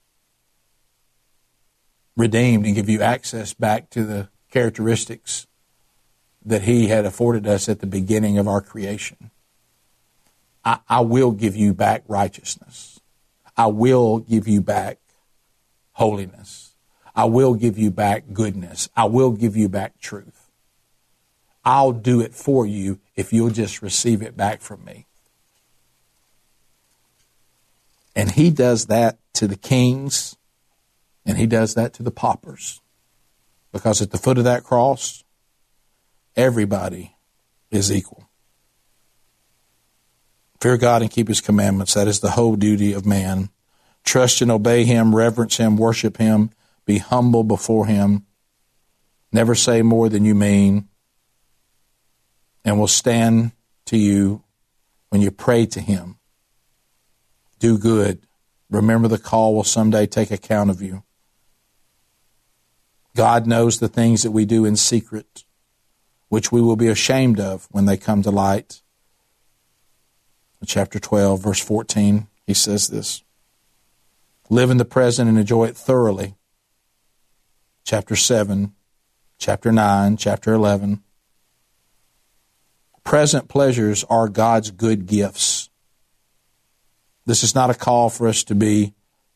redeemed and give you access back to the characteristics that He had afforded us at the beginning of our creation. I will give you back righteousness. I will give you back holiness. I will give you back goodness. I will give you back truth. I'll do it for you if you'll just receive it back from me. And He does that to the kings, and He does that to the paupers. Because at the foot of that cross, everybody is equal. Fear God and keep His commandments. That is the whole duty of man. Trust and obey Him, reverence Him, worship Him, be humble before Him. Never say more than you mean. And will stand to you when you pray to Him. Do good. Remember the call will someday take account of you. God knows the things that we do in secret. which we will be ashamed of when they come to light. In chapter 12, verse 14, he says this. Live in the present and enjoy it thoroughly. Chapter 7, chapter 9, chapter 11. Present pleasures are God's good gifts. This is not a call for us to be,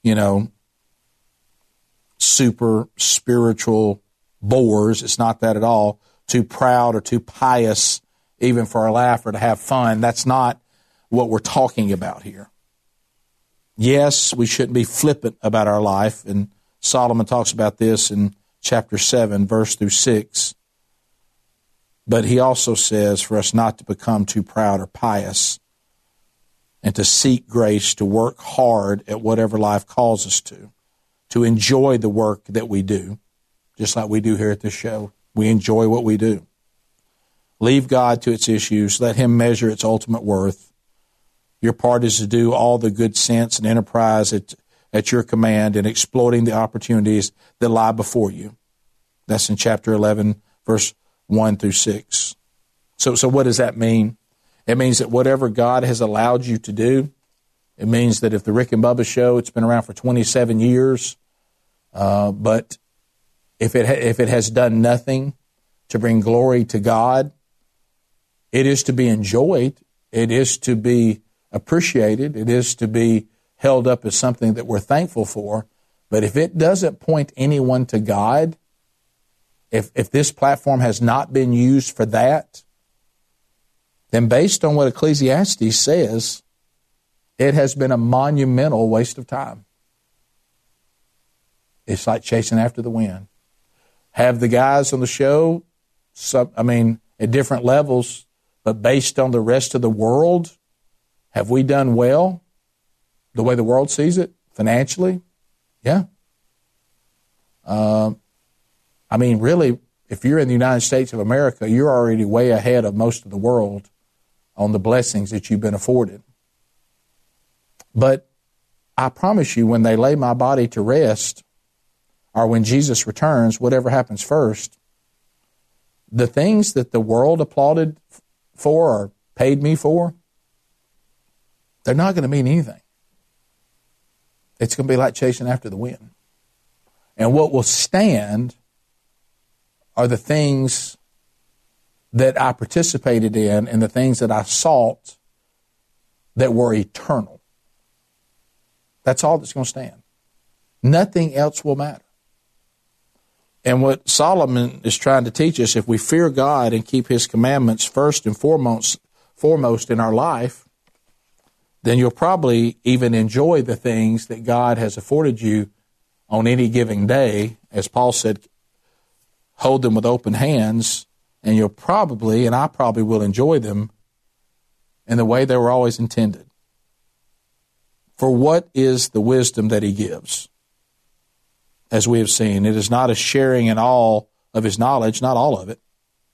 super spiritual bores. It's not that at all. Too proud or too pious, even for a laugh or to have fun. That's not what we're talking about here. Yes, we shouldn't be flippant about our life, and Solomon talks about this in chapter 7, verse through 6. But he also says for us not to become too proud or pious and to seek grace, to work hard at whatever life calls us to enjoy the work that we do, just like we do here at this show. We enjoy what we do. Leave God to its issues. Let Him measure its ultimate worth. Your part is to do all the good sense and enterprise at your command in exploiting the opportunities that lie before you. That's in chapter 11, verse 1 through 6. So what does that mean? It means that whatever God has allowed you to do, it means that if the Rick and Bubba show, it's been around for 27 years, but if it has done nothing to bring glory to God, it is to be enjoyed. It is to be appreciated. It is to be held up as something that we're thankful for. But if it doesn't point anyone to God, if this platform has not been used for that, then based on what Ecclesiastes says, it has been a monumental waste of time. It's like chasing after the wind. Have the guys on the show, at different levels, but based on the rest of the world, have we done well the way the world sees it financially? Yeah. Really, if you're in the United States of America, you're already way ahead of most of the world on the blessings that you've been afforded. But I promise you, when they lay my body to rest, or when Jesus returns, whatever happens first, the things that the world applauded for or paid me for, they're not going to mean anything. It's going to be like chasing after the wind. And what will stand are the things that I participated in and the things that I sought that were eternal. That's all that's going to stand. Nothing else will matter. And what Solomon is trying to teach us, if we fear God and keep His commandments first and foremost in our life, then you'll probably even enjoy the things that God has afforded you on any given day. As Paul said, hold them with open hands, and you'll probably, and I probably will enjoy them in the way they were always intended. For what is the wisdom that He gives? As we have seen, it is not a sharing in all of His knowledge, not all of it,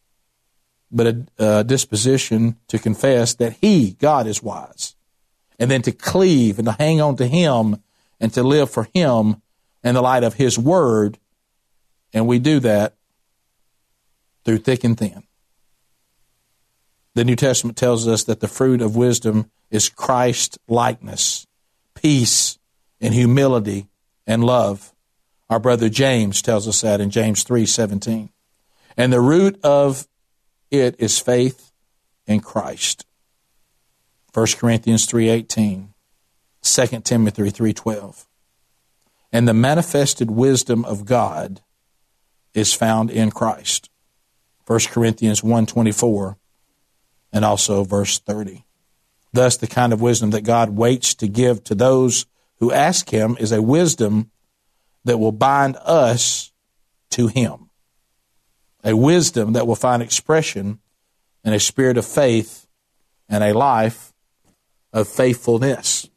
but a disposition to confess that He, God, is wise, and then to cleave and to hang on to Him and to live for Him in the light of His Word, and we do that through thick and thin. The New Testament tells us that the fruit of wisdom is Christ-likeness, peace, and humility, and love. Our brother James tells us that in James 3:17. And the root of it is faith in Christ. 1 Corinthians 3:18. 2 Timothy 3:12. And the manifested wisdom of God is found in Christ. 1 Corinthians 1:24 and also verse 30. Thus the kind of wisdom that God waits to give to those who ask Him is a wisdom that will bind us to Him. A wisdom that will find expression in a spirit of faith and a life of faithfulness.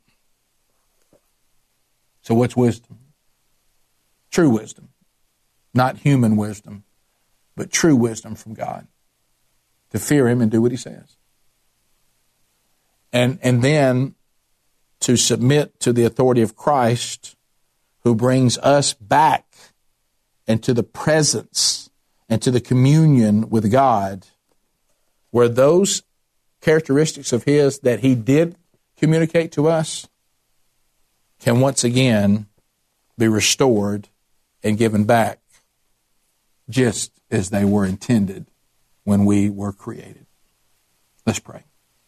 So what's wisdom? True wisdom. Not human wisdom, but true wisdom from God. To fear Him and do what He says. And then to submit to the authority of Christ, who brings us back into the presence and to the communion with God, where those characteristics of His that He did communicate to us can once again be restored and given back just as they were intended when we were created. Let's pray.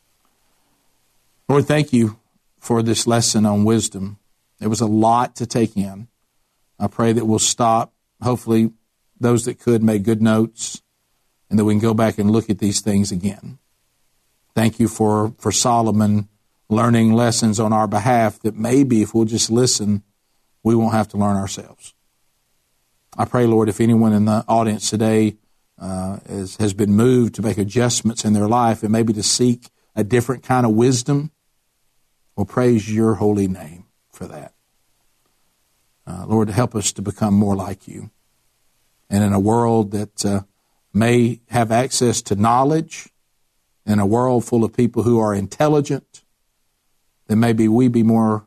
Lord, thank you for this lesson on wisdom. There was a lot to take in. I pray that we'll stop. Hopefully, those that could make good notes, and that we can go back and look at these things again. Thank you for Solomon learning lessons on our behalf that maybe if we'll just listen, we won't have to learn ourselves. I pray, Lord, if anyone in the audience today has been moved to make adjustments in their life and maybe to seek a different kind of wisdom, we'll praise your holy name for that. Lord, help us to become more like you. And in a world that may have access to knowledge, in a world full of people who are intelligent, then maybe we be more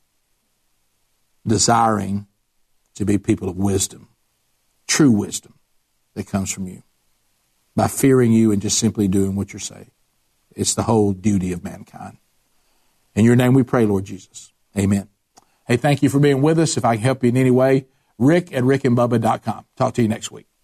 desiring to be people of wisdom, true wisdom that comes from you, by fearing you and just simply doing what you're saying. It's the whole duty of mankind. In your name we pray, Lord Jesus. Amen. Hey, thank you for being with us. If I can help you in any way, Rick at rickandbubba.com. Talk to you next week.